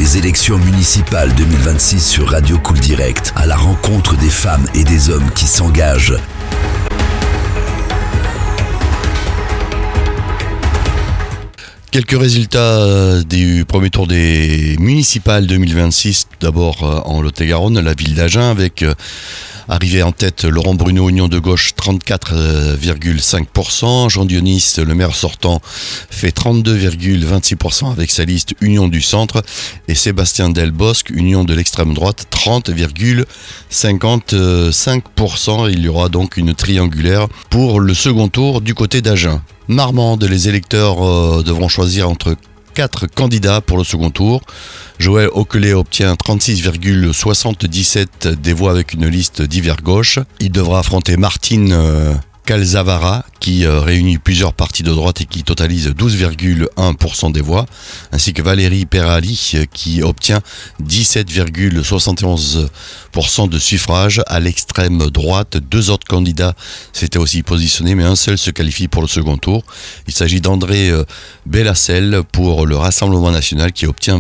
Les élections municipales 2026 sur Radio Cool Direct, à la rencontre des femmes et des hommes qui s'engagent. Quelques résultats du premier tour des municipales 2026. D'abord en Lot-et-Garonne, la ville d'Agen avec arrivé en tête Laurent Bruno, Union de gauche, 34,5%. Jean Dionis, le maire sortant, fait 32,26% avec sa liste Union du centre. Et Sébastien Delbosque, Union de l'extrême droite, 30,55%. Il y aura donc une triangulaire pour le second tour du côté d'Agen. Marmande, les électeurs devront choisir entre 4 candidats pour le second tour. Joël Oquelet obtient 36,77 des voix avec une liste d'hiver gauche. Il devra affronter Martine Calzavara qui réunit plusieurs partis de droite et qui totalise 12,1% des voix, ainsi que Valérie Perali qui obtient 17,71% de suffrages à l'extrême droite. 2 autres candidats s'étaient aussi positionnés, mais un seul se qualifie pour le second tour. Il s'agit d'André Bellacel pour le Rassemblement national qui obtient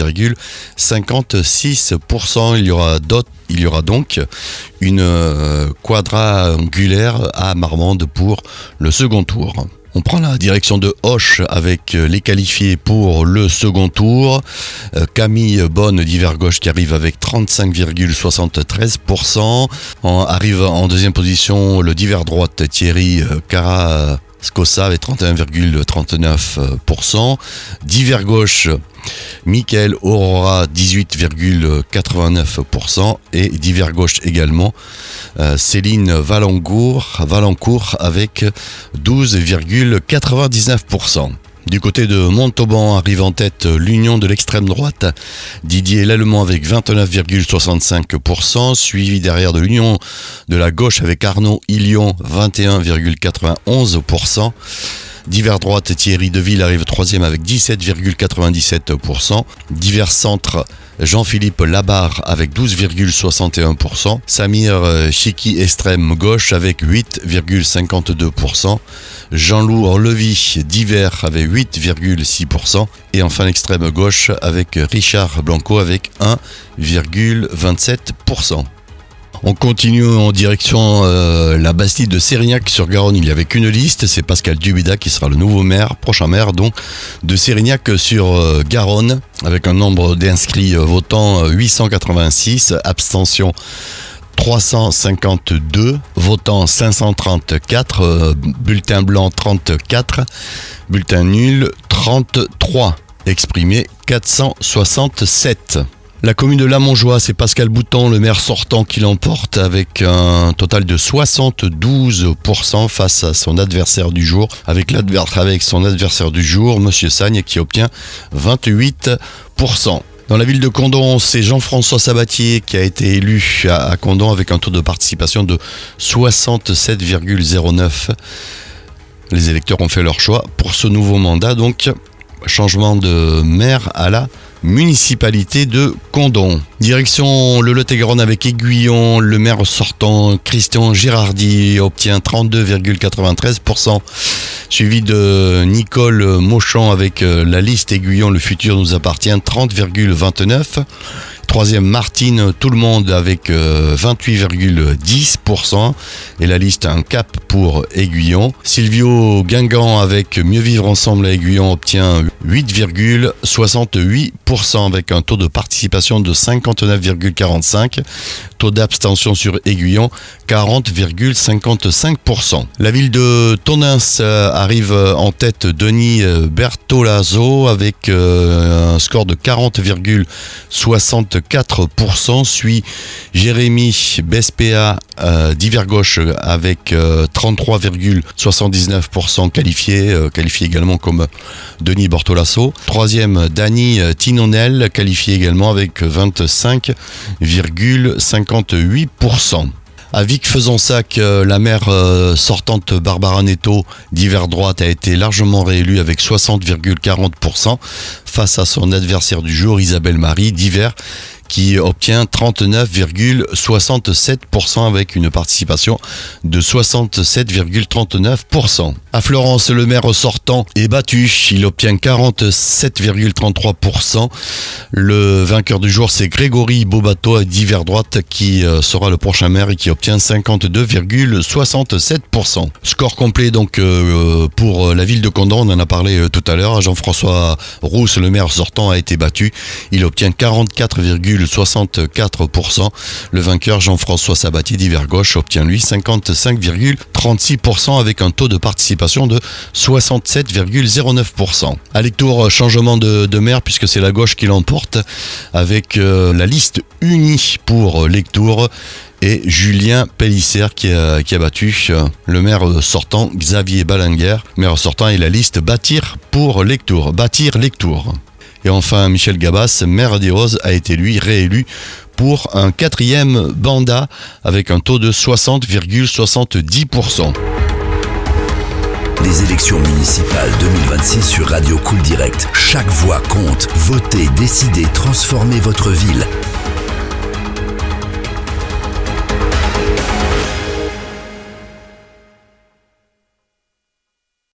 25,56%. Il y aura donc une quadrangulaire à Marmande pour le second tour. On prend la direction de Auch avec les qualifiés pour le second tour. Camille Bonne d'hiver gauche qui arrive avec 35,73%. Arrive en deuxième position le d'hiver droite Thierry Carrascosa avec 31,39%. D'hiver gauche, Michael Aurora, 18,89%. Et d'hiver gauche également, Céline Valancourt avec 12,99%. Du côté de Montauban arrive en tête l'Union de l'extrême droite, Didier Lallemand avec 29,65%, suivi derrière de l'Union de la gauche avec Arnaud Hillion, 21,91%. D'hiver droite, Thierry Deville arrive 3e avec 17,97%. D'hiver centre, Jean-Philippe Labarre avec 12,61%. Samir Chiki extrême gauche avec 8,52%. Jean-Loup Orlevy d'hiver avec 8,6%. Et enfin l'extrême gauche avec Richard Blanco avec 1,27%. On continue en direction la Bastide de Sérignac sur Garonne. Il n'y avait qu'une liste, c'est Pascal Dubida qui sera le nouveau prochain maire donc, de Sérignac sur Garonne, avec un nombre d'inscrits votants 886, abstention 352, votants 534, bulletins blancs 34, bulletins nuls 33, exprimés 467. La commune de Lamontjoie, c'est Pascal Bouton, le maire sortant, qui l'emporte avec un total de 72% face à son adversaire du jour. Avec son adversaire du jour, Monsieur Sagne, qui obtient 28%. Dans la ville de Condom, c'est Jean-François Sabatier qui a été élu à Condom avec un taux de participation de 67,09%. Les électeurs ont fait leur choix pour ce nouveau mandat, donc changement de maire à la municipalité de Condom. Direction le Lot-et-Garonne avec Aiguillon, le maire sortant Christian Girardi obtient 32,93%, suivi de Nicole Mauchamp avec la liste Aiguillon, le futur nous appartient, 30,29%. Troisième, Martine Tout le monde avec 28,10%. Et la liste un cap pour Aiguillon. Silvio Guingamp avec Mieux vivre ensemble à Aiguillon obtient 8,68% avec un taux de participation de 59,45%. Taux d'abstention sur Aiguillon, 40,55%. La ville de Tonneins arrive en tête Denis Bertolazzo avec un score de 40,64%, suit Jérémy Bespéa d'hiver gauche avec 33,79% qualifié également comme Denis Bertolazzo. Troisième, Dany Tinonel, qualifié également avec 25,58%. À Vic-Fezensac, la maire sortante Barbara Netto d'hiver droite a été largement réélue avec 60,40% face à son adversaire du jour Isabelle Marie d'hiver qui obtient 39,67% avec une participation de 67,39%. À Florence, le maire sortant est battu, il obtient 47,33%. Le vainqueur du jour, c'est Grégory Bobato d'hiver droite qui sera le prochain maire et qui obtient 52,67%. Score complet donc pour la ville de Condom, on en a parlé tout à l'heure. Jean-François Rousse, le maire sortant, a été battu. Il obtient 44,64%. Le vainqueur, Jean-François Sabatier d'hiver gauche, obtient lui 55,36% avec un taux de participation de 67,09%. À Lectoure, changement de maire puisque c'est la gauche qui l'emporte avec la liste unie pour Lectoure et Julien Pellissère qui a battu le maire sortant Xavier Balinguer. Maire sortant et la liste Bâtir pour Lectoure. Bâtir Lectoure. Et enfin, Michel Gabas, maire des Roses, a été lui réélu pour un 4e mandat avec un taux de 60,70%. Les élections municipales 2026 sur Radio Cool Direct. Chaque voix compte. Votez, décidez, transformez votre ville.